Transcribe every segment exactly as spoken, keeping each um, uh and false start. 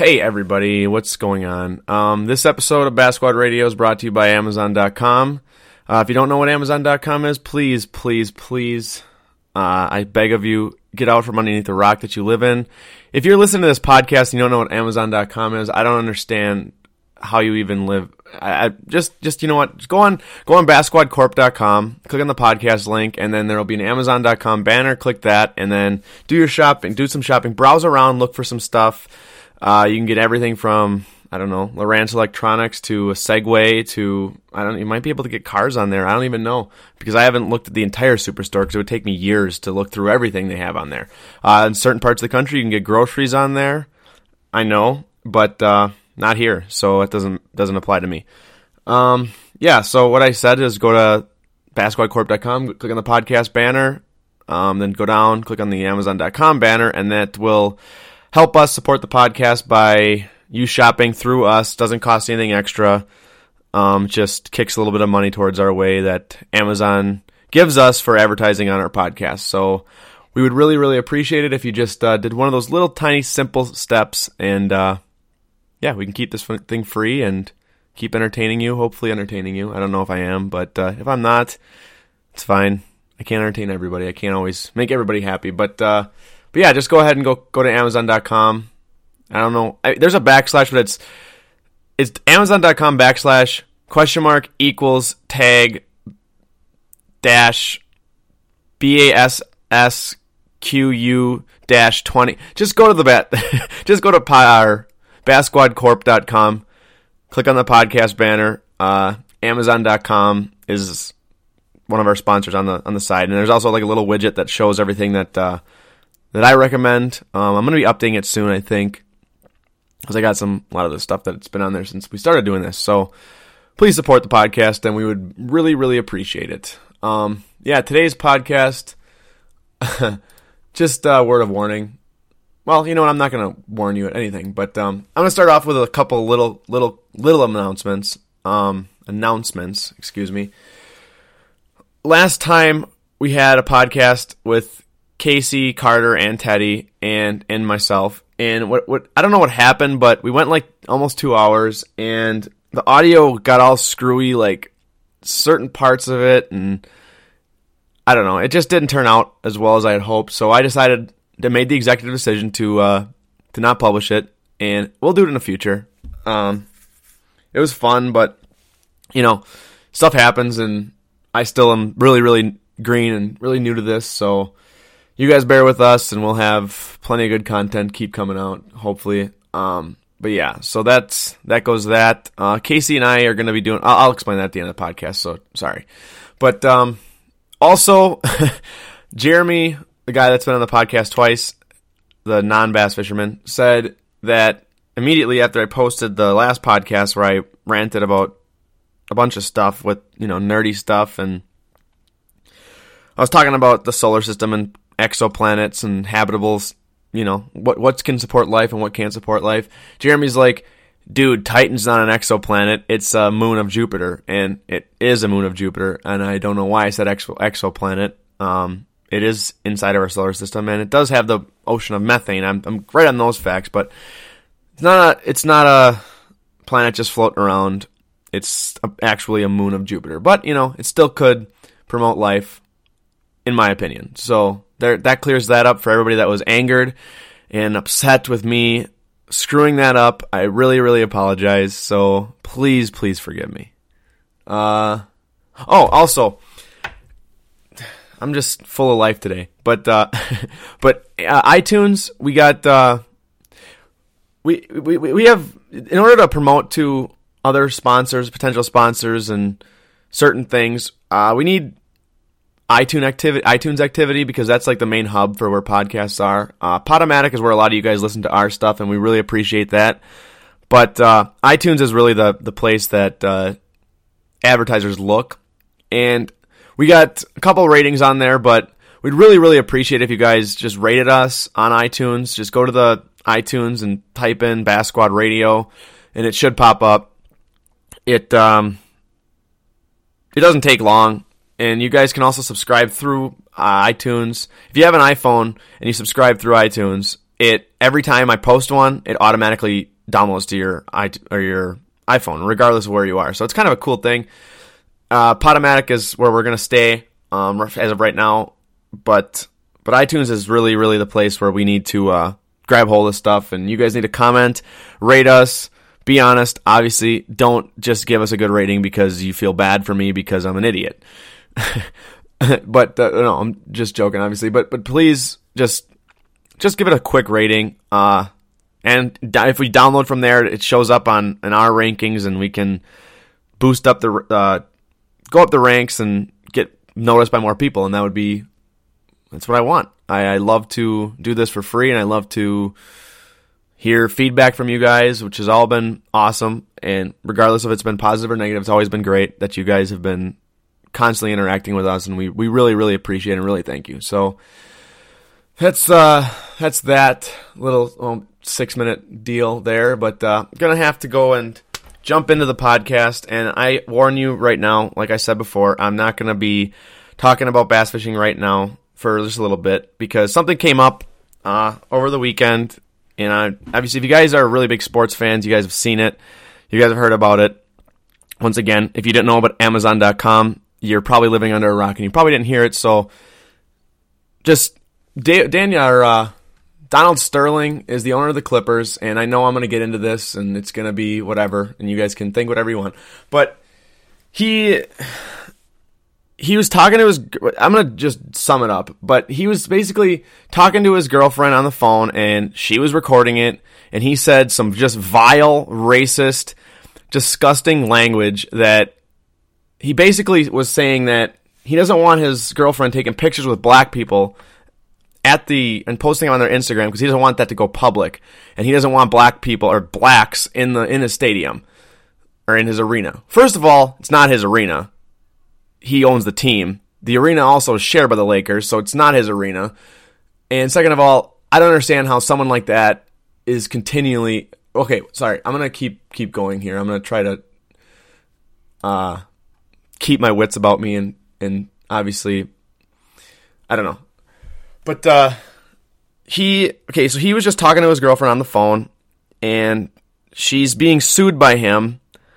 Hey everybody, what's going on? Um, this episode of Bass Squad Radio is brought to you by Amazon dot com. Uh, if you don't know what Amazon dot com is, please, please, please, uh, I beg of you, get out from underneath the rock that you live in. If you're listening to this podcast and you don't know what Amazon dot com is, I don't understand how you even live. I, I just, just you know what? Just go on, go on Bass Squad Corp dot com, click on the podcast link, and then there will be an Amazon dot com banner. Click that, and then do your shopping, do some shopping, browse around, look for some stuff. Uh, you can get everything from, I don't know, Lowrance Electronics to a Segway to, I don't, you might be able to get cars on there. I don't even know because I haven't looked at the entire Superstore because it would take me years to look through everything they have on there. Uh, in certain parts of the country, you can get groceries on there. I know, but uh, not here, so it doesn't doesn't apply to me. Um, yeah, so what I said is go to Bass Squad Corp dot com, click on the podcast banner, um, then go down, click on the Amazon dot com banner, and that will help us support the podcast by you shopping through us. Doesn't cost anything extra. Um, just kicks a little bit of money towards our way that Amazon gives us for advertising on our podcast. So we would really, really appreciate it if you just uh, did one of those little tiny simple steps. And uh, yeah, we can keep this thing free and keep entertaining you, hopefully entertaining you. I don't know if I am, but uh, if I'm not, it's fine. I can't entertain everybody. I can't always make everybody happy. But uh, but yeah, just go ahead and go go to Amazon dot com. I don't know. I, there's a backslash, but it's it's Amazon dot com backslash question mark equals tag dash B A S S Q U dash twenty. Just go to the bat. Just go to our Bass Squad Corp dot com. Click on the podcast banner. Uh, Amazon dot com is one of our sponsors on the on the side, and there's also like a little widget that shows everything that uh, that I recommend. Um, I'm going to be updating it soon, I think, because I got some a lot of the stuff that's been on there since we started doing this. So please support the podcast, and we would really, really appreciate it. Um, yeah, today's podcast, just a word of warning. Well, you know what? I'm not going to warn you at anything, but um, I'm going to start off with a couple little, little, little announcements. Um, announcements, excuse me. Last time we had a podcast with Casey, Carter, and Teddy, and and myself. And what what I don't know what happened, but we went like almost two hours, and the audio got all screwy, like certain parts of it, and I don't know. It just didn't turn out as well as I had hoped. So I decided to make the executive decision to uh, to not publish it, and we'll do it in the future. Um, it was fun, but you know, stuff happens, and I still am really, really green and really new to this, so you guys bear with us, and we'll have plenty of good content keep coming out, hopefully. Um, but yeah, so that's that goes that. Uh, Casey and I are going to be doing. I'll, I'll explain that at the end of the podcast. So sorry, but um, also Jeremy, the guy that's been on the podcast twice, the non-bass fisherman, said that immediately after I posted the last podcast where I ranted about a bunch of stuff with, you know, nerdy stuff, and I was talking about the solar system and exoplanets and habitables, you know, what what can support life and what can't support life. Jeremy's like, dude, Titan's not an exoplanet, it's a moon of Jupiter, and it is a moon of Jupiter, and I don't know why I said exo- exoplanet. Um, it is inside of our solar system, and it does have the ocean of methane. I'm I'm right on those facts, but it's not a, it's not a planet just floating around. It's a, actually a moon of Jupiter, but you know, it still could promote life, in my opinion. So there, that clears that up for everybody that was angered and upset with me screwing that up. I really, really apologize. So please, please forgive me. Uh, oh, also, I'm just full of life today. But uh, but uh, iTunes, we got uh, we we we have, in order to promote to other sponsors, potential sponsors, and certain things, uh, we need iTunes activity, iTunes activity, because that's like the main hub for where podcasts are. Uh, Podomatic is where a lot of you guys listen to our stuff, and we really appreciate that. But uh, iTunes is really the the place that uh, advertisers look, and we got a couple ratings on there, but we'd really, really appreciate if you guys just rated us on iTunes. Just go to the iTunes and type in Bass Squad Radio, and it should pop up. It um, it doesn't take long. And you guys can also subscribe through uh, iTunes. If you have an iPhone and you subscribe through iTunes, it every time I post one, it automatically downloads to your i or your iPhone, regardless of where you are. So it's kind of a cool thing. Uh, Podomatic is where we're gonna stay um, as of right now, but but iTunes is really really the place where we need to uh, grab hold of stuff, and you guys need to comment, rate us. Be honest. Obviously, don't just give us a good rating because you feel bad for me because I'm an idiot. But uh, no, I'm just joking, obviously. But but please just just give it a quick rating. Uh, and if we download from there, it shows up on in our rankings, and we can boost up the uh, go up the ranks and get noticed by more people. And that would be that's what I want. I, I love to do this for free, and I love to hear feedback from you guys, which has all been awesome. And regardless if it's been positive or negative, it's always been great that you guys have been constantly interacting with us, and we, we really, really appreciate it and really thank you. So that's uh that's that little um, six minute deal there. But uh, I'm gonna have to go and jump into the podcast. And I warn you right now, like I said before, I'm not gonna be talking about bass fishing right now for just a little bit because something came up uh, over the weekend. And I, obviously, if you guys are really big sports fans, you guys have seen it. You guys have heard about it. Once again, if you didn't know about Amazon dot com, you're probably living under a rock, and you probably didn't hear it. So, just Daniel or uh, Donald Sterling is the owner of the Clippers, and I know I'm going to get into this, and it's going to be whatever, and you guys can think whatever you want. But he he was talking to his, I'm going to just sum it up, but he was basically talking to his girlfriend on the phone, and she was recording it, and he said some just vile, racist, disgusting language that he basically was saying that he doesn't want his girlfriend taking pictures with black people at the, and posting them on their Instagram because he doesn't want that to go public, and he doesn't want black people or blacks in the in his stadium or in his arena. First of all, it's not his arena. He owns the team. The arena also is shared by the Lakers, so it's not his arena. And second of all, I don't understand how someone like that is continually... Okay, sorry. I'm going to keep keep going here. I'm going to try to uh, keep my wits about me, and, and obviously, I don't know. But uh, he... Okay, so he was just talking to his girlfriend on the phone, and she's being sued by him,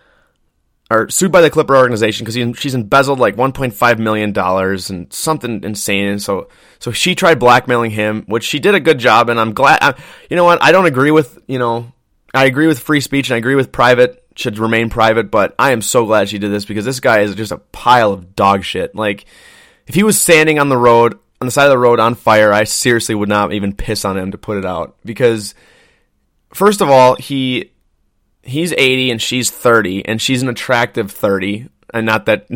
or sued by the Clipper organization because she's embezzled like one point five million dollars and something insane. And so, so she tried blackmailing him, which she did a good job. And I'm glad, I, you know what? I don't agree with, you know, I agree with free speech and I agree with private should remain private, but I am so glad she did this because this guy is just a pile of dog shit. Like if he was standing on the road, on the side of the road on fire, I seriously would not even piss on him to put it out because first of all, he, He's eighty and she's thirty, and she's an attractive thirty, and not that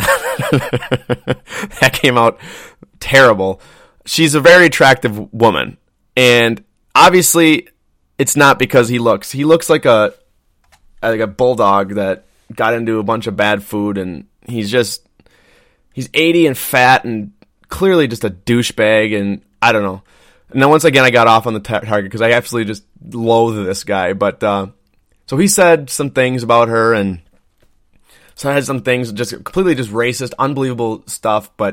that came out terrible. She's a very attractive woman, and obviously it's not because he looks. He looks like a like a bulldog that got into a bunch of bad food, and he's just he's eighty and fat and clearly just a douchebag, and I don't know. And then once again, I got off on the tar- target because I absolutely just loathe this guy, but. Uh, So he said some things about her, and so I had some things just completely just racist, unbelievable stuff, but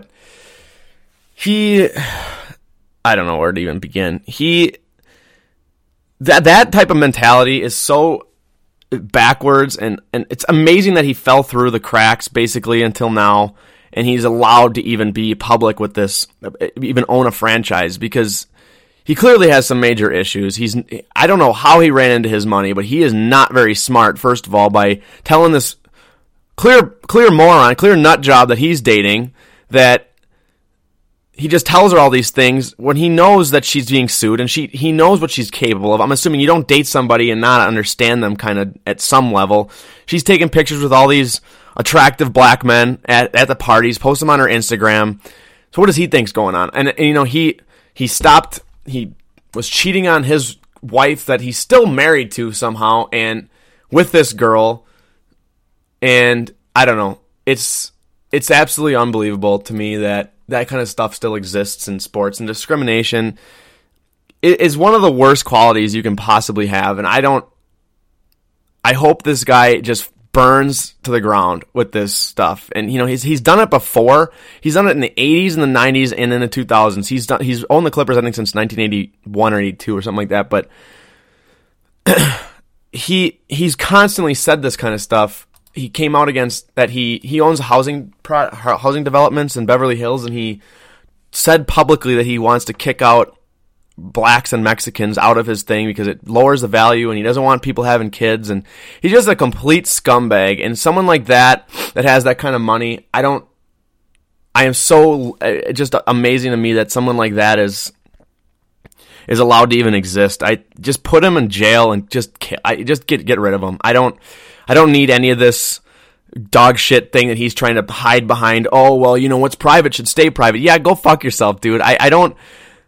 he, I don't know where to even begin. He, that that type of mentality is so backwards, and, and it's amazing that he fell through the cracks basically until now, and he's allowed to even be public with this, even own a franchise, because he clearly has some major issues. He's I don't know how he ran into his money, but he is not very smart, first of all, by telling this clear clear moron, clear nut job that he's dating, that he just tells her all these things when he knows that she's being sued, and she he knows what she's capable of. I'm assuming you don't date somebody and not understand them kind of at some level. She's taking pictures with all these attractive black men at, at the parties, posts them on her Instagram. So what does he think's going on? And, and you know, he he stopped... He was cheating on his wife that he's still married to somehow, and with this girl, and I don't know. It's it's absolutely unbelievable to me that that kind of stuff still exists in sports, and discrimination is one of the worst qualities you can possibly have, and I don't. I hope this guy just burns to the ground with this stuff. And you know, he's he's done it before. He's done it in the eighties and the nineties and in the two thousands. He's done he's owned the Clippers I think since nineteen eighty-one or eighty-two or something like that, but he he he's constantly said this kind of stuff. He came out against that he he owns housing pro, housing developments in Beverly Hills, and he said publicly that he wants to kick out blacks and Mexicans out of his thing because it lowers the value, and he doesn't want people having kids, and he's just a complete scumbag. And someone like that that has that kind of money, I don't I am so uh, just amazing to me that someone like that is is allowed to even exist. I just put him in jail and just I just get get rid of him. I don't I don't need any of this dog shit thing that he's trying to hide behind. Oh, well, you know, what's private should stay private. Yeah, go fuck yourself, dude. I, I don't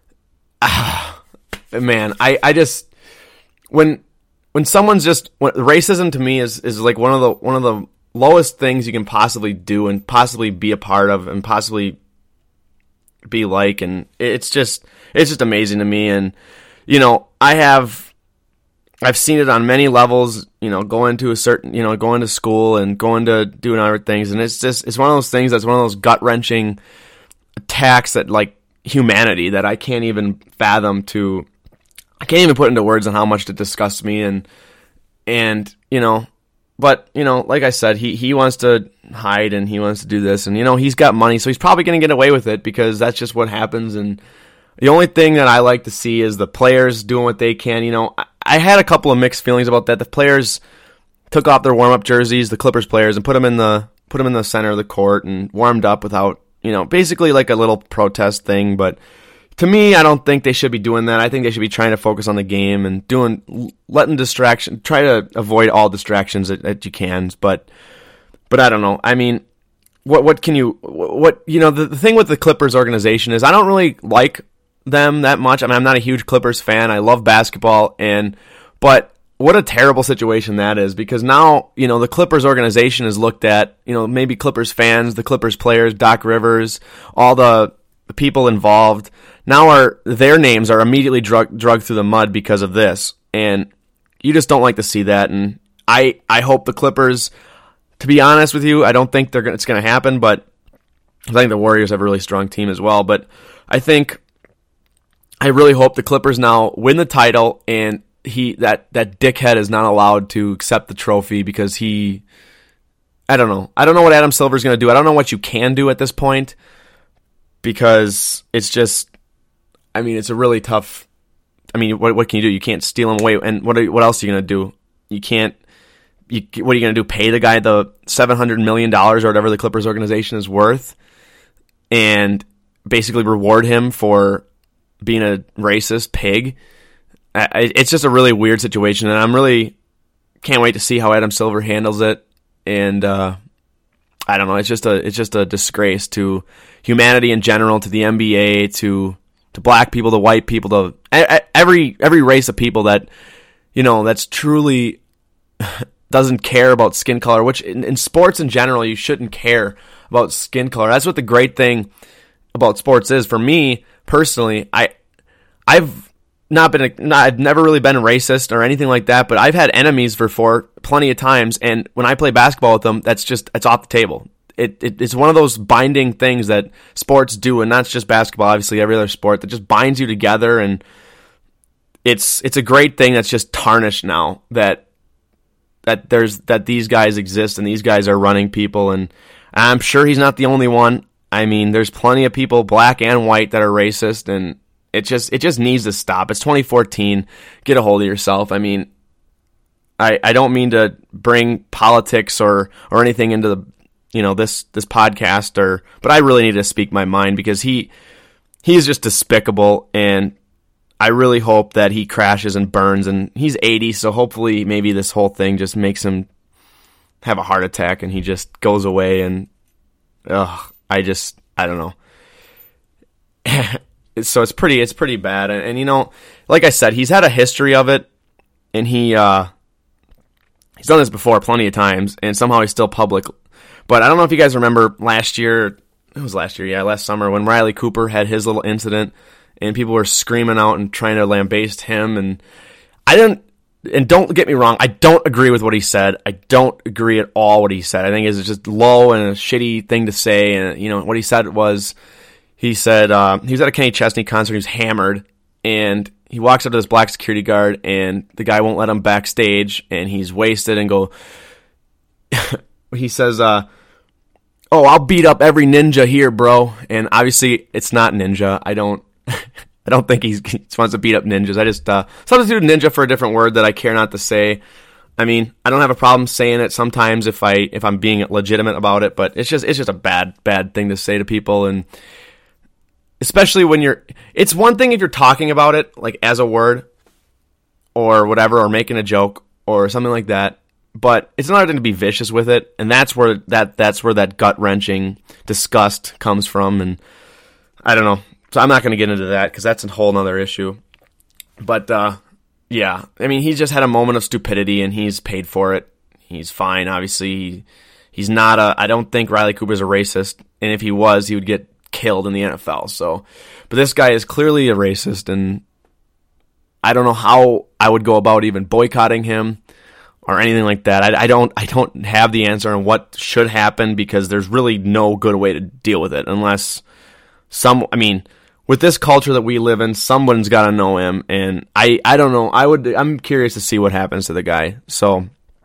ah, man, I, I just when when someone's just when, racism to me is, is like one of the one of the lowest things you can possibly do and possibly be a part of and possibly be like, and it's just it's just amazing to me. And you know, I have I've seen it on many levels, you know, going to a certain, you know, going to school and going to doing other things. And it's just, it's one of those things that's one of those gut wrenching attacks that like humanity that I can't even fathom to, I can't even put into words on how much it disgusts me. And, and, you know, but, you know, like I said, he, he wants to hide and he wants to do this and, you know, he's got money, so he's probably going to get away with it because that's just what happens. And the only thing that I like to see is the players doing what they can. You know, I, I had a couple of mixed feelings about that. The players took off their warm-up jerseys, the Clippers players, and put them in the put them in the center of the court and warmed up without, you know, basically like a little protest thing. But to me, I don't think they should be doing that. I think they should be trying to focus on the game and doing letting distraction, try to avoid all distractions that, that you can. But but I don't know. I mean, what what can you what you know the, the thing with the Clippers organization is I don't really like them that much. I mean, I'm not a huge Clippers fan. I love basketball, and but what a terrible situation that is, because now, you know, the Clippers organization is looked at, you know, maybe Clippers fans, the Clippers players, Doc Rivers, all the, the people involved, now are their names are immediately drug, drugged through the mud because of this, and you just don't like to see that. And I I hope the Clippers, to be honest with you, I don't think they're gonna, it's going to happen, but I think the Warriors have a really strong team as well. But I think I really hope the Clippers now win the title, and he that, that dickhead is not allowed to accept the trophy because he, I don't know. I don't know what Adam Silver's going to do. I don't know what you can do at this point because it's just, I mean, it's a really tough, I mean, what what can you do? You can't steal him away, and what are, what else are you going to do? You can't, you, what are you going to do, pay the guy the seven hundred million dollars or whatever the Clippers organization is worth and basically reward him for being a racist pig? I, it's just a really weird situation, and I'm really can't wait to see how Adam Silver handles it. And uh, I don't know, it's just a it's just a disgrace to humanity in general, to the N B A, to to black people, to white people, to every every race of people that, you know, that's truly doesn't care about skin color. Which in, in sports in general, you shouldn't care about skin color. That's what the great thing about sports is. For me personally, I, I've not been, a, not, I've never really been racist or anything like that, but I've had enemies for four plenty of times, and when I play basketball with them, that's just, it's off the table. It, it it's one of those binding things that sports do, and not just basketball, obviously every other sport, that just binds you together, and it's it's a great thing that's just tarnished now that that there's that these guys exist and these guys are running people, and I'm sure he's not the only one. I mean, there's plenty of people, black and white, that are racist, and it just it just needs to stop. It's twenty fourteen. Get a hold of yourself. I mean, I I don't mean to bring politics or or anything into the, you know, this this podcast, or but I really need to speak my mind, because he he is just despicable, and I really hope that he crashes and burns. And he's eighty, so hopefully maybe this whole thing just makes him have a heart attack and he just goes away. And ugh, I just I don't know. So it's pretty it's pretty bad, and, and you know, like I said, he's had a history of it, and he uh, he's done this before plenty of times, and somehow he's still public. But I don't know if you guys remember last year, it was last year, yeah, last summer, when Riley Cooper had his little incident, and people were screaming out and trying to lambaste him, and I didn't, and don't get me wrong, I don't agree with what he said. I don't agree at all what he said. I think it's just low and a shitty thing to say, and you know, what he said was, he said, uh, he was at a Kenny Chesney concert, he was hammered, and he walks up to this black security guard, and the guy won't let him backstage, and he's wasted and go, he says, uh, oh, I'll beat up every ninja here, bro. And obviously it's not ninja. I don't, I don't think he's, he wants to beat up ninjas. I just, uh, substitute ninja for a different word that I care not to say. I mean, I don't have a problem saying it sometimes if I, if I'm being legitimate about it, but it's just, it's just a bad, bad thing to say to people. And especially when you're, it's one thing if you're talking about it, like as a word or whatever, or making a joke or something like that. But it's another thing to be vicious with it, and that's where that that's where that gut-wrenching disgust comes from, and I don't know. So I'm not going to get into that because that's a whole other issue. But, uh, yeah, I mean, he's just had a moment of stupidity, and he's paid for it. He's fine, obviously. He, he's not a, I don't think Riley Cooper's a racist, and if he was, he would get killed in the N F L. So, but this guy is clearly a racist, and I don't know how I would go about even boycotting him or anything like that. I, I don't I don't have the answer on what should happen because there's really no good way to deal with it unless some, I mean, with this culture that we live in, someone's got to know him, and I, I don't know. I would I'm curious to see what happens to the guy. So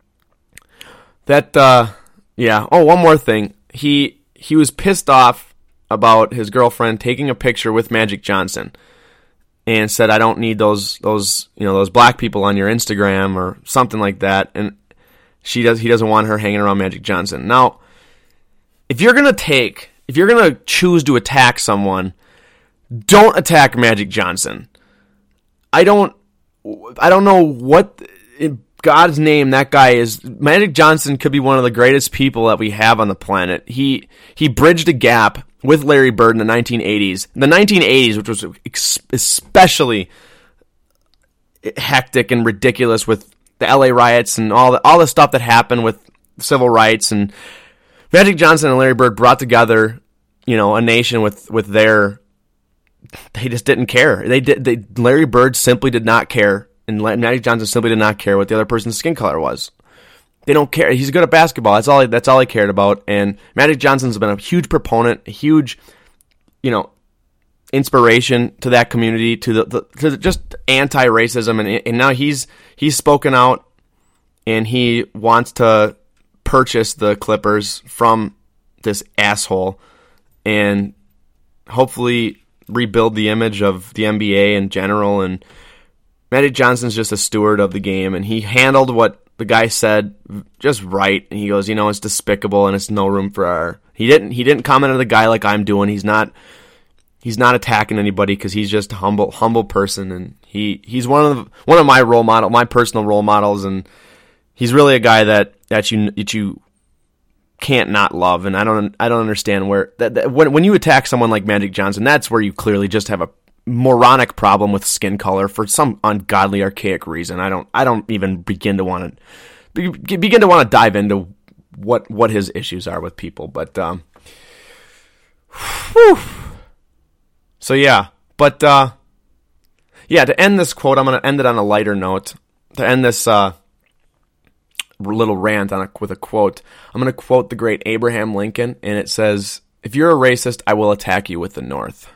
that uh, yeah. Oh, one more thing. He he was pissed off about his girlfriend taking a picture with Magic Johnson. And said, I don't need those those you know those black people on your Instagram or something like that. And she does he doesn't want her hanging around Magic Johnson. Now, if you're gonna take if you're gonna choose to attack someone, don't attack Magic Johnson. I don't I don't know what in God's name that guy is. Magic Johnson could be one of the greatest people that we have on the planet. He he bridged a gap with Larry Bird in the nineteen eighties. In the nineteen eighties, which was especially hectic and ridiculous with the L A riots and all the, all the stuff that happened with civil rights, and Magic Johnson and Larry Bird brought together, you know, a nation with, with their, they just didn't care. They did. They, Larry Bird simply did not care, and Magic Johnson simply did not care what the other person's skin color was. They don't care. He's good at basketball. That's all. That's all he cared about. And Magic Johnson's been a huge proponent, a huge, you know, inspiration to that community, to the, the to just anti-racism, and and now he's he's spoken out, and he wants to purchase the Clippers from this asshole, and hopefully rebuild the image of the N B A in general. And Magic Johnson's just a steward of the game, and he handled what the guy said just right, and he goes, you know, it's despicable, and it's no room for our. He didn't. He didn't comment on the guy like I'm doing. He's not. He's not attacking anybody because he's just a humble, humble person, and he, he's one of the, one of my role model, my personal role models, and he's really a guy that, that you that you can't not love, and I don't I don't understand where that, that when when you attack someone like Magic Johnson, that's where you clearly just have a moronic problem with skin color for some ungodly, archaic reason. I don't I don't even begin to want to begin to want to dive into what what his issues are with people. But um, whew. So yeah, but uh, yeah. To end this quote, I'm going to end it on a lighter note. To end this uh, little rant on a, with a quote, I'm going to quote the great Abraham Lincoln, and it says, "If you're a racist, I will attack you with the North."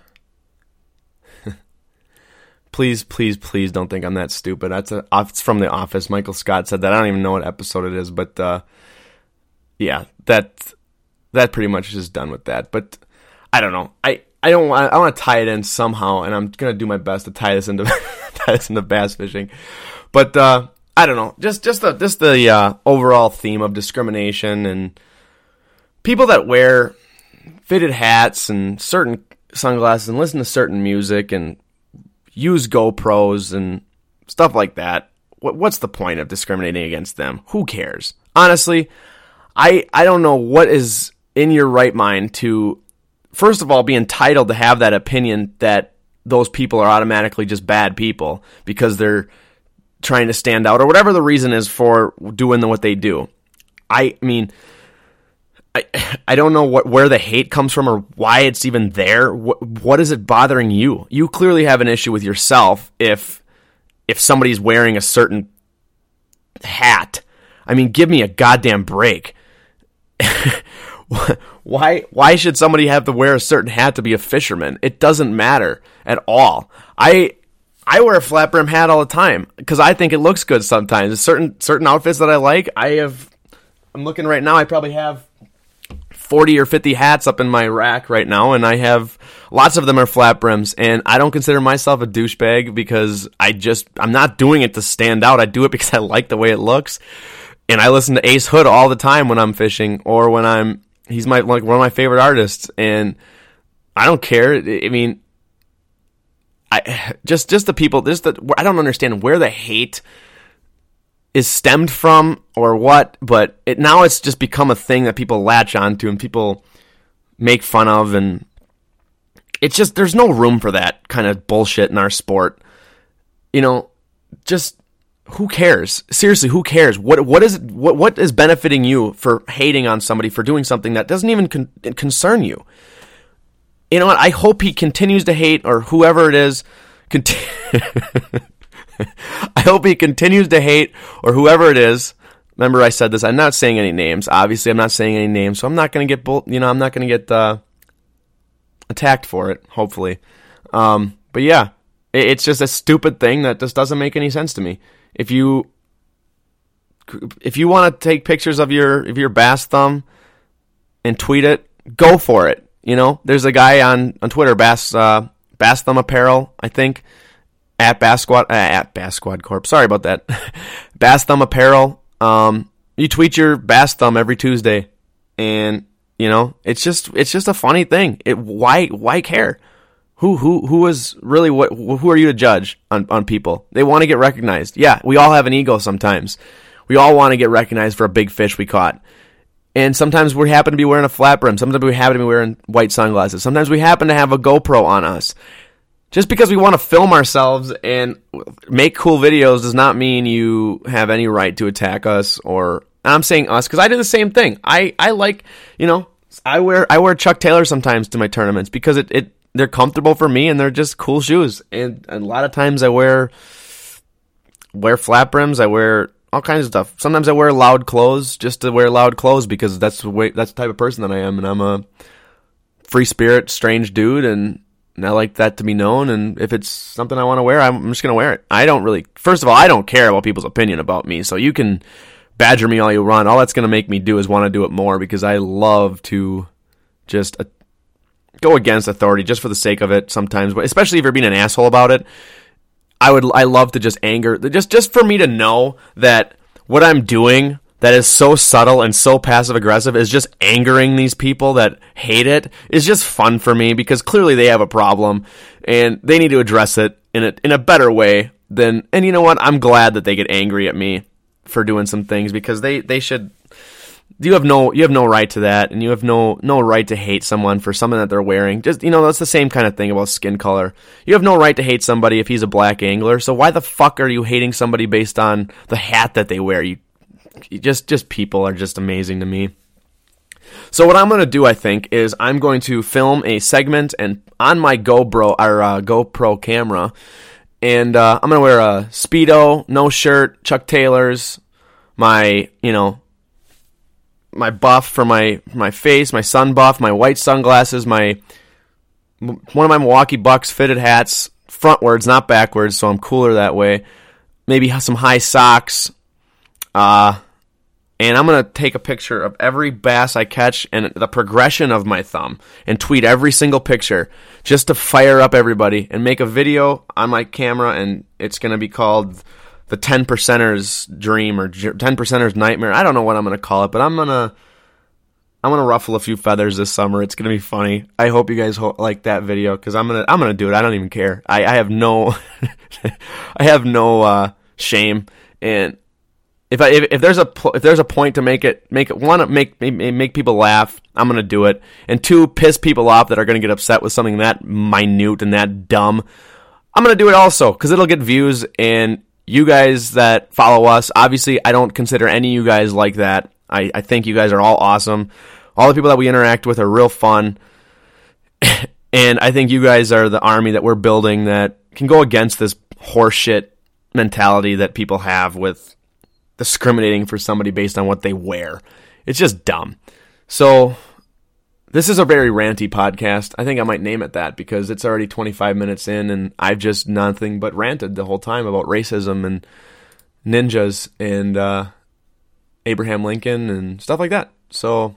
Please, please, please don't think I'm that stupid. That's a, it's from The Office. Michael Scott said that. I don't even know what episode it is, but uh, yeah, that that pretty much is done with that. But I don't know. I, I don't want. I want to tie it in somehow, and I'm gonna do my best to tie this into tie this into bass fishing. But uh, I don't know. Just just the just the uh, overall theme of discrimination and people that wear fitted hats and certain sunglasses and listen to certain music and use GoPros and stuff like that. What, what's the point of discriminating against them? Who cares? Honestly, I I don't know what is in your right mind to, first of all, be entitled to have that opinion that those people are automatically just bad people because they're trying to stand out or whatever the reason is for doing what they do. I mean, I I don't know what where the hate comes from or why it's even there. What what is it bothering you? You clearly have an issue with yourself if if somebody's wearing a certain hat. I mean, give me a goddamn break. Why why should somebody have to wear a certain hat to be a fisherman? It doesn't matter at all. I I wear a flat brim hat all the time because I think it looks good sometimes. There's certain certain outfits that I like. I have, I'm looking right now, I probably have forty or fifty hats up in my rack right now, and I have, lots of them are flat brims, and I don't consider myself a douchebag because I just, I'm not doing it to stand out. I do it because I like the way it looks, and I listen to Ace Hood all the time when I'm fishing, or when I'm, he's my like one of my favorite artists, and I don't care. I mean, I just just the people. Just the I don't understand where the hate is stemmed from or what, but it now it's just become a thing that people latch onto and people make fun of, and it's just there's no room for that kind of bullshit in our sport. You know, just who cares? Seriously, who cares? What what is what what is benefiting you for hating on somebody for doing something that doesn't even con- concern you? You know what? I hope he continues to hate, or whoever it is. Conti- I hope he continues to hate, or whoever it is. Remember, I said this. I'm not saying any names. Obviously, I'm not saying any names, so I'm not going to get, bull- you know, I'm not going to get uh, attacked for it. Hopefully, um, but yeah, it- it's just a stupid thing that just doesn't make any sense to me. If you if you want to take pictures of your of your bass thumb and tweet it, go for it. You know, there's a guy on, on Twitter, Bass uh, Bass Thumb Apparel, I think, at Bass Squad, uh, at Bass Squad Corp. Sorry about that. Bass Thumb Apparel. Um, you tweet your Bass Thumb every Tuesday, and you know, it's just it's just a funny thing. It why why care? Who who who is really what? Who are you to judge on on people? They want to get recognized. Yeah, we all have an ego sometimes. We all want to get recognized for a big fish we caught. And sometimes we happen to be wearing a flat brim. Sometimes we happen to be wearing white sunglasses. Sometimes we happen to have a GoPro on us. Just because we want to film ourselves and make cool videos does not mean you have any right to attack us. Or I'm saying us because I do the same thing. I, I like, you know, I wear I wear Chuck Taylor sometimes to my tournaments because it, it they're comfortable for me and they're just cool shoes. And, and a lot of times I wear wear flat brims. I wear all kinds of stuff. Sometimes I wear loud clothes just to wear loud clothes because that's the way, that's the type of person that I am, and I'm a free spirit, strange dude, and, and I like that to be known. And if it's something I want to wear, I'm, I'm just gonna wear it. I don't really. First of all, I don't care about people's opinion about me, so you can badger me all you want. All that's gonna make me do is want to do it more because I love to just uh, go against authority just for the sake of it. Sometimes, but especially if you're being an asshole about it. I would, I love to just anger, just, just for me to know that what I'm doing that is so subtle and so passive aggressive is just angering these people that hate it is just fun for me because clearly they have a problem and they need to address it in a, in a better way than, and you know what? I'm glad that they get angry at me for doing some things because they, they should, you have no you have no right to that, and you have no no right to hate someone for something that they're wearing. Just, you know, that's the same kind of thing about skin color. You have no right to hate somebody if he's a black angler. So why the fuck are you hating somebody based on the hat that they wear? You, you just just people are just amazing to me. So what I'm going to do, I think, is I'm going to film a segment and on my GoPro or uh, GoPro camera, and uh, I'm going to wear a Speedo, no shirt, Chuck Taylors, my, you know, my buff for my my face, my sun buff, my white sunglasses, my one of my Milwaukee Bucks fitted hats, frontwards, not backwards, so I'm cooler that way. Maybe some high socks, uh, and I'm gonna take a picture of every bass I catch and the progression of my thumb, and tweet every single picture just to fire up everybody, and make a video on my camera, and it's gonna be called the ten percenters dream or ten percenters nightmare. I don't know what I'm going to call it, but I'm going to I'm going to ruffle a few feathers this summer. It's going to be funny. I hope you guys ho- like that video cuz I'm going to I'm going to do it. I don't even care. I, I have no I have no uh, shame, and if I if, if there's a if there's a point to make it make it want to make make people laugh, I'm going to do it. And two, piss people off that are going to get upset with something that minute and that dumb. I'm going to do it also cuz it'll get views. And you guys that follow us, obviously I don't consider any of you guys like that. I, I think you guys are all awesome. All the people that we interact with are real fun. And I think you guys are the army that we're building that can go against this horseshit mentality that people have with discriminating for somebody based on what they wear. It's just dumb. So this is a very ranty podcast. I think I might name it that because it's already twenty-five minutes in and I've just nothing but ranted the whole time about racism and ninjas and uh, Abraham Lincoln and stuff like that. So,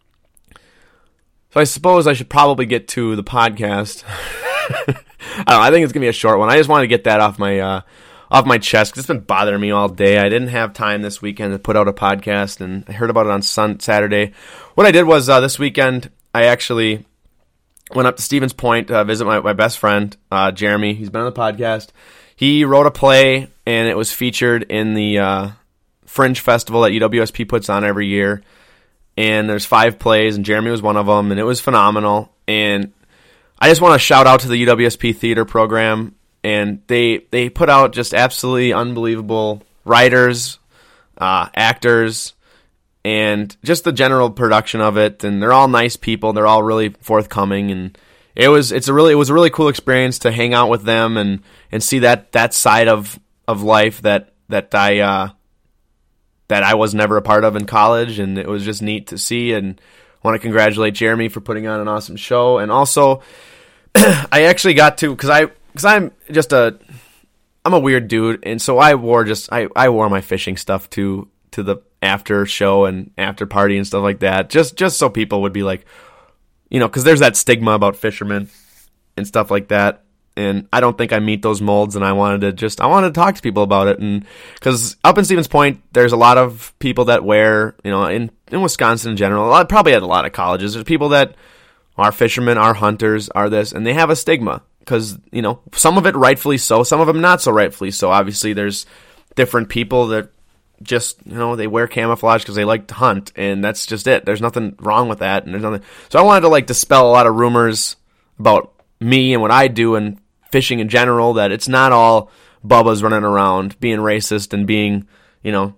so I suppose I should probably get to the podcast. I don't know. I think it's going to be a short one. I just wanted to get that off my uh, off my chest because it's been bothering me all day. I didn't have time this weekend to put out a podcast, and I heard about it on sun- Saturday. What I did was uh, this weekend, I actually went up to Stevens Point to uh, visit my, my best friend, uh, Jeremy. He's been on the podcast. He wrote a play, and it was featured in the uh, Fringe Festival that U W S P puts on every year. And there's five plays, and Jeremy was one of them, and it was phenomenal. And I just want to shout out to the U W S P theater program. And they they put out just absolutely unbelievable writers, uh, actors, and just the general production of it. And they're all nice people. They're all really forthcoming, and it was it's a really it was a really cool experience to hang out with them and, and see that, that side of, of life that that I uh, that I was never a part of in college. And it was just neat to see. And I want to congratulate Jeremy for putting on an awesome show. And also, I actually got to because I. Because I'm just a, I'm a weird dude, and so I wore just I, I wore my fishing stuff to to the after show and after party and stuff like that, just just so people would be like, you know, because there's that stigma about fishermen and stuff like that, and I don't think I meet those molds, and I wanted to just I wanted to talk to people about it, and because up in Stevens Point, there's a lot of people that wear, you know, in in Wisconsin in general, a lot, probably at a lot of colleges, there's people that are fishermen, are hunters, are this, and they have a stigma. Because, you know, some of it rightfully so, some of them not so rightfully so. Obviously, there's different people that just, you know, they wear camouflage because they like to hunt, and that's just it. There's nothing wrong with that, and there's nothing. So I wanted to, like, dispel a lot of rumors about me and what I do and fishing in general, that it's not all Bubba's running around being racist and being, you know,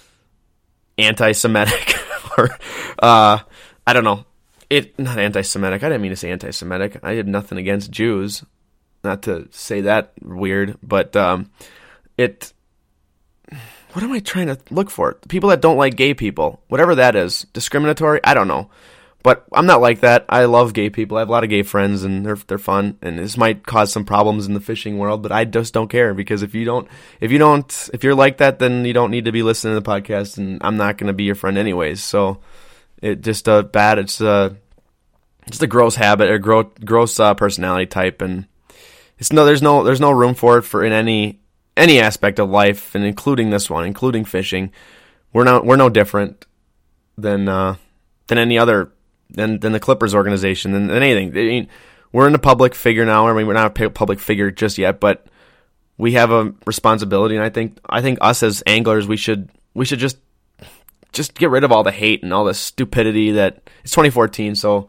anti-Semitic or, uh, I don't know. It not anti-Semitic. I didn't mean to say anti-Semitic. I had nothing against Jews. Not to say that weird, but um, it. What am I trying to look for? People that don't like gay people, whatever that is, discriminatory. I don't know, but I'm not like that. I love gay people. I have a lot of gay friends, and they're they're fun. And this might cause some problems in the fishing world, but I just don't care because if you don't, if you don't, if you're like that, then you don't need to be listening to the podcast, and I'm not going to be your friend anyways. So it just uh, bad. It's uh, just a gross habit or gross gross uh, personality type, and. It's no, there's no, there's no room for it for in any any aspect of life, and including this one, including fishing. We're not, we're no different than uh, than any other than than the Clippers organization than, than anything. I mean, we're in the public figure now. I mean, we're not a public figure just yet, but we have a responsibility, and I think I think us as anglers, we should we should just just get rid of all the hate and all the stupidity that it's twenty fourteen, so.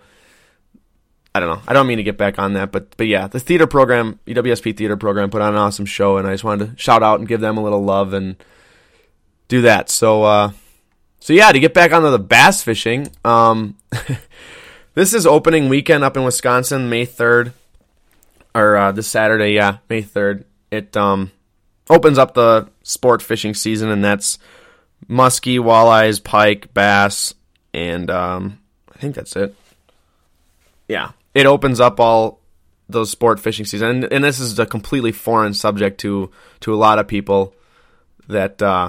I don't know. I don't mean to get back on that, but but yeah, the theater program, U W S P theater program, put on an awesome show, and I just wanted to shout out and give them a little love and do that. So, uh, so yeah, to get back onto the bass fishing, um, this is opening weekend up in Wisconsin, May third, or uh, this Saturday, yeah, May third. It um, opens up the sport fishing season, and that's muskie, walleyes, pike, bass, and um, I think that's it. Yeah. It opens up all those sport fishing season, and, and this is a completely foreign subject to to a lot of people that uh,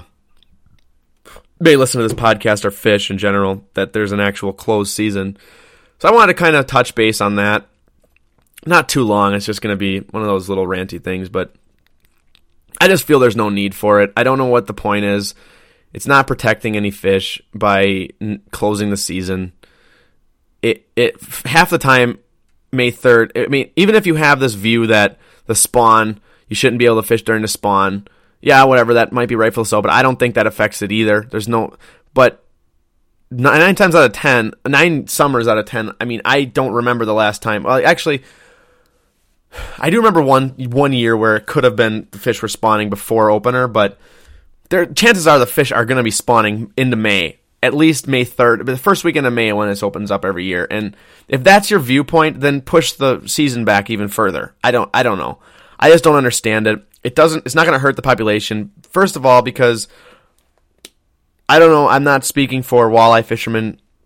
may listen to this podcast or fish in general, that there's an actual closed season. So I wanted to kind of touch base on that. Not too long. It's just going to be one of those little ranty things, but I just feel there's no need for it. I don't know what the point is. It's not protecting any fish by n- closing the season. It it half the time, May third, I mean, even if you have this view that the spawn, you shouldn't be able to fish during the spawn, yeah, whatever, that might be rightful so, but I don't think that affects it either. There's no, but nine, nine times out of ten, nine summers out of ten, I mean, I don't remember the last time. Well, actually, I do remember one one year where it could have been the fish were spawning before opener, but there chances are the fish are going to be spawning into May. At least May third, the first weekend of May when this opens up every year. And if that's your viewpoint, then push the season back even further. I don't I don't know. I just don't understand it. It doesn't it's not going to hurt the population. First of all, because I don't know, I'm not speaking for walleye fishermen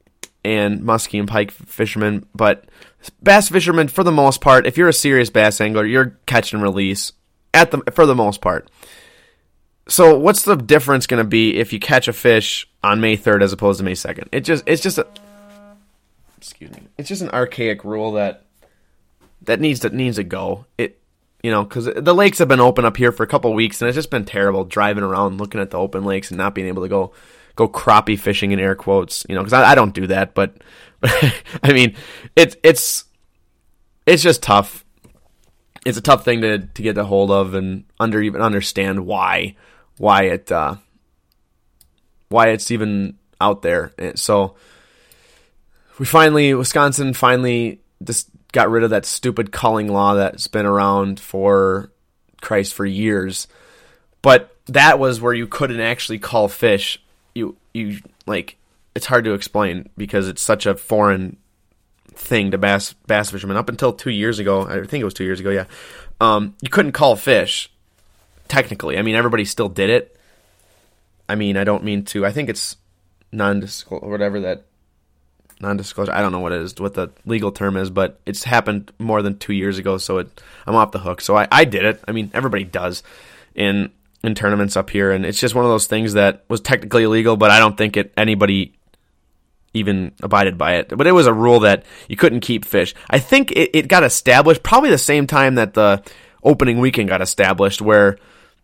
and muskie and pike fishermen, but bass fishermen, for the most part, if you're a serious bass angler, you're catch and release at the for the most part. So what's the difference going to be if you catch a fish on May third as opposed to May second? It just it's just a excuse me. It's just an archaic rule that that needs to needs to go. It you know because the lakes have been open up here for a couple of weeks, and it's just been terrible driving around looking at the open lakes and not being able to go go crappie fishing in air quotes. You know, because I, I don't do that, but, but I mean it's it's it's just tough. It's a tough thing to to get a hold of and under even understand why. why it uh, why it's even out there. So we finally, Wisconsin finally just got rid of that stupid culling law that's been around for, Christ, for years. But that was where you couldn't actually cull fish. You, you like, it's hard to explain because it's such a foreign thing to bass bass fishermen. Up until two years ago, I think it was two years ago, yeah, um, you couldn't cull fish. Technically, I mean, everybody still did it. I mean, I don't mean to. I think it's non-disclosure, whatever that non-disclosure. I don't know what it is, what the legal term is, but it's happened more than two years ago, so it, I'm off the hook. So I, I did it. I mean, everybody does in in tournaments up here, and it's just one of those things that was technically illegal, but I don't think it anybody even abided by it. But it was a rule that you couldn't keep fish. I think it, it got established probably the same time that the opening weekend got established, where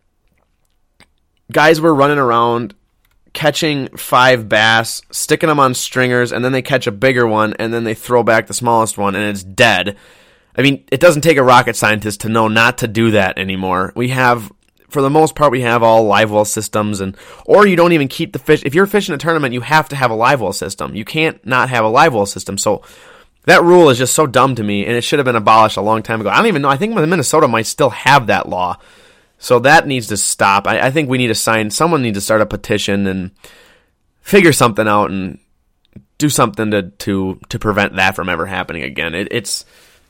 guys were running around catching five bass, sticking them on stringers, and then they catch a bigger one, and then they throw back the smallest one, and it's dead. I mean, it doesn't take a rocket scientist to know not to do that anymore. We have, for the most part, we have all live well systems, and or you don't even keep the fish. If you're fishing a tournament, you have to have a live well system. You can't not have a live well system. So that rule is just so dumb to me, and it should have been abolished a long time ago. I don't even know. I think Minnesota might still have that law. So that needs to stop. I, I think we need to sign, someone needs to start a petition and figure something out and do something to to, to prevent that from ever happening again. It, it's,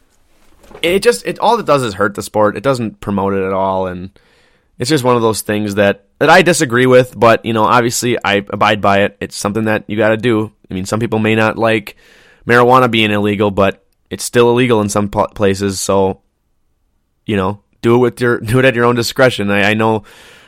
it just, it all it does is hurt the sport. It doesn't promote it at all, and it's just one of those things that, that I disagree with, but, you know, obviously I abide by it. It's something that you got to do. I mean, some people may not like marijuana being illegal, but it's still illegal in some places, so, you know, do it with your do it at your own discretion. I, I know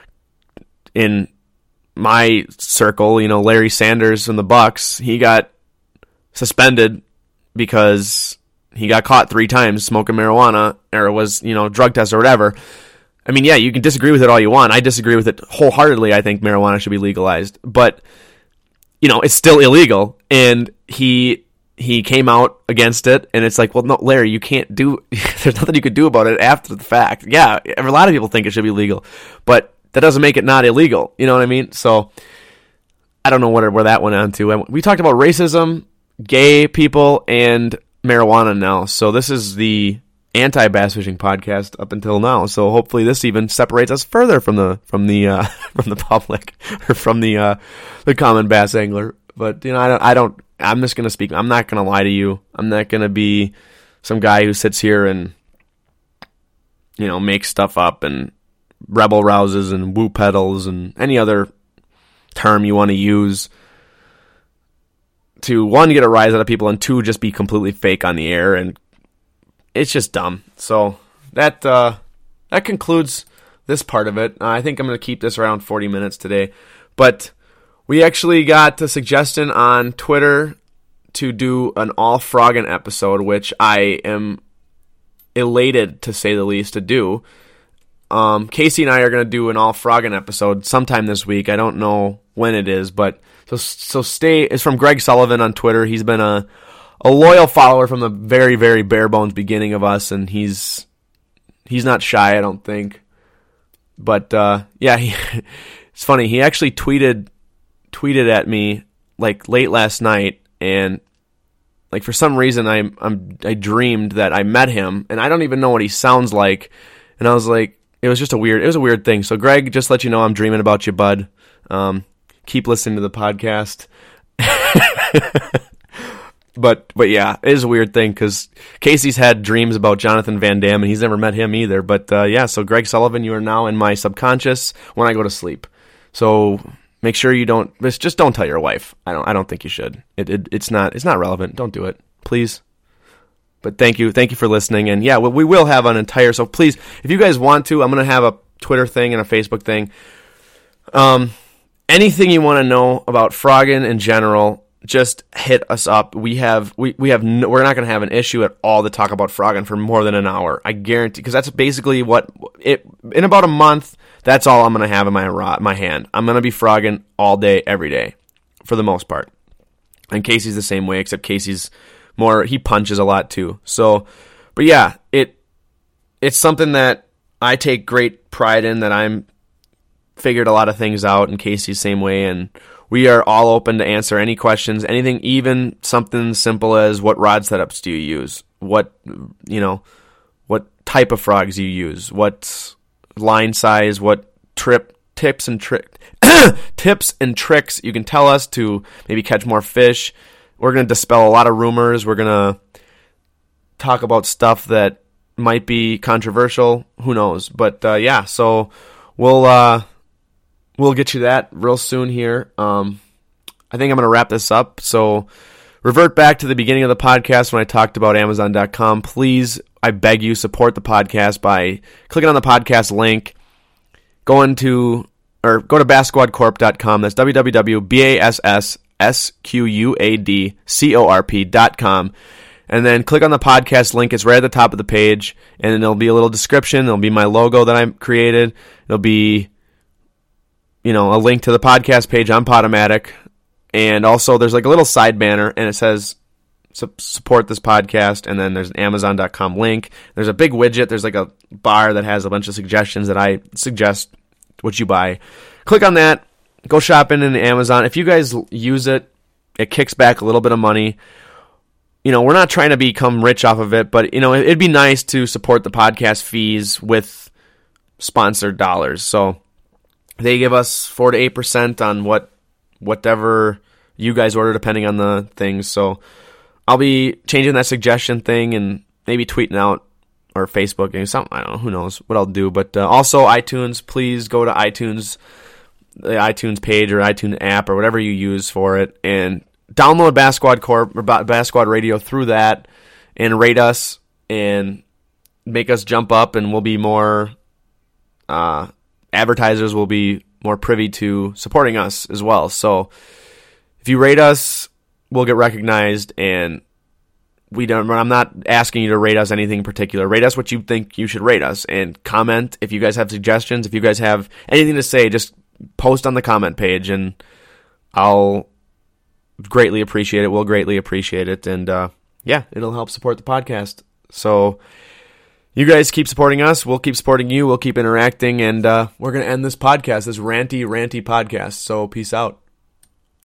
in my circle, you know, Larry Sanders from the Bucks, he got suspended because he got caught three times smoking marijuana, or was, you know, drug test or whatever. I mean, yeah, you can disagree with it all you want. I disagree with it wholeheartedly. I think marijuana should be legalized, but, you know, it's still illegal, and he he came out against it, and it's like, well, no, Larry, you can't do, there's nothing you could do about it after the fact. Yeah, a lot of people think it should be legal, but that doesn't make it not illegal. You know what I mean? So I don't know what, where that went on to. We talked about racism, gay people, and marijuana now. So this is the anti-bass fishing podcast up until now. So hopefully this even separates us further from the from the uh, from the public, or from the uh, the common bass angler. But, you know, I don't, I don't, I'm just going to speak. I'm not going to lie to you. I'm not going to be some guy who sits here and, you know, makes stuff up and rebel rouses and woo pedals and any other term you want to use to, one, get a rise out of people, and two, just be completely fake on the air. And it's just dumb. So that, uh, that concludes this part of it. Uh, I think I'm going to keep this around forty minutes today. But we actually got a suggestion on Twitter to do an all frogging episode, which I am elated, to say the least, to do. Um, Casey and I are going to do an all frogging episode sometime this week. I don't know when it is, but so so stay. It's from Greg Sullivan on Twitter. He's been a a loyal follower from the very very bare bones beginning of us, and he's he's not shy, I don't think. But uh, yeah, he, it's funny. He actually tweeted. tweeted at me like late last night, and like for some reason I I'm I dreamed that I met him, and I don't even know what he sounds like, and I was like, it was just a weird it was a weird thing. So Greg, just let you know I'm dreaming about you, bud. Um, keep listening to the podcast. but but yeah, it is a weird thing because Casey's had dreams about Jonathan Van Dam, and he's never met him either. But uh, yeah, so Greg Sullivan, you are now in my subconscious when I go to sleep. So Make sure you don't just don't tell your wife. I don't I don't think you should. It, it it's not it's not relevant. Don't do it, please. But thank you, thank you for listening. And yeah, we, we will have an entire. So please, if you guys want to, I'm gonna have a Twitter thing and a Facebook thing. Um, anything you want to know about Froggen in general, just hit us up. We have we we have no, we're not gonna have an issue at all to talk about Froggen for more than an hour. I guarantee, because that's basically what it in about a month. That's all I'm gonna have in my rod, my hand. I'm gonna be Froggen all day, every day, for the most part. And Casey's the same way, except Casey's more, he punches a lot too. So, but yeah, it it's something that I take great pride in, that I'm figured a lot of things out, and Casey's same way, and we are all open to answer any questions, anything, even something simple as what rod setups do you use? What, you know, what type of frogs you use? What line size? What trip tips and trick tips and tricks you can tell us to maybe catch more fish? We're going to dispel a lot of rumors. We're going to talk about stuff that might be controversial. Who knows? But uh, yeah, so we'll uh, we'll get you that real soon here. Um, I think I'm going to wrap this up. So revert back to the beginning of the podcast when I talked about Amazon dot com. Please, I beg you, support the podcast by clicking on the podcast link, going to or go to bass squad corp dot com. That's w w w dot bass squad dot com. And then click on the podcast link. It's right at the top of the page. And then there'll be a little description. There'll be my logo that I created. There'll be, you know, a link to the podcast page on Podomatic. And also there's like a little side banner, and it says support this podcast. And then there's an Amazon dot com link. There's a big widget. There's like a bar that has a bunch of suggestions that I suggest what you buy. Click on that. Go shopping in Amazon. If you guys use it, it kicks back a little bit of money. You know, we're not trying to become rich off of it, but, you know, it'd be nice to support the podcast fees with sponsored dollars. So they give us four to eight percent on what whatever you guys order, depending on the things. So I'll be changing that suggestion thing and maybe tweeting out or Facebooking something. I don't know. Who knows what I'll do. But uh, also iTunes, please go to iTunes, the iTunes page or iTunes app or whatever you use for it, and download Bass Squad Corp or Bass Squad Radio through that, and rate us and make us jump up, and we'll be more uh, advertisers will be more privy to supporting us as well. So if you rate us, we'll get recognized, and we don't. I'm not asking you to rate us anything in particular. Rate us what you think you should rate us, and comment if you guys have suggestions. If you guys have anything to say, just post on the comment page, and I'll greatly appreciate it. We'll greatly appreciate it. And uh, yeah, it'll help support the podcast. So you guys keep supporting us. We'll keep supporting you. We'll keep interacting. And uh, we're going to end this podcast, this ranty, ranty podcast. So peace out.